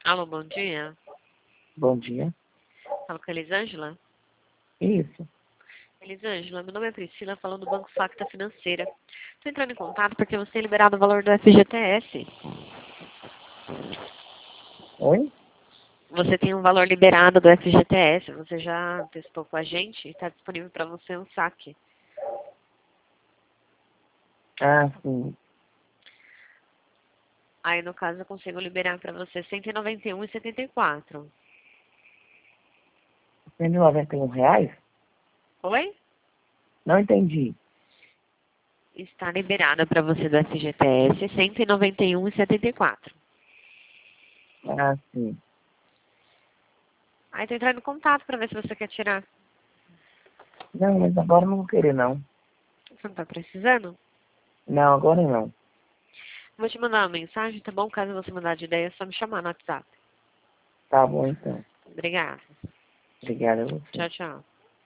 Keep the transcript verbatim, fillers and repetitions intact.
Alô, bom dia. Bom dia. Falo com a Elisângela. Isso. Elisângela, meu nome é Priscila, falando do Banco Facta Financeira. Estou entrando em contato porque você tem liberado o valor do F G T S. Oi? Você tem um valor liberado do F G T S. Você já testou com a gente e está disponível para você um saque. Ah, sim. Aí, no caso, eu consigo liberar para você cento e noventa e um reais e setenta e quatro centavos. cento e noventa e um reais? Oi? Não entendi. Está liberada para você do F G T S cento e noventa e um reais e setenta e quatro centavos. Ah, sim. Aí, estou entrando em contato para ver se você quer tirar. Não, mas agora não vou querer, não. Você não está precisando? Não, agora não. Vou te mandar uma mensagem, tá bom? Caso você mudar de ideia, é só me chamar no WhatsApp. Tá bom, então. Obrigada. Obrigada a você. Tchau, tchau.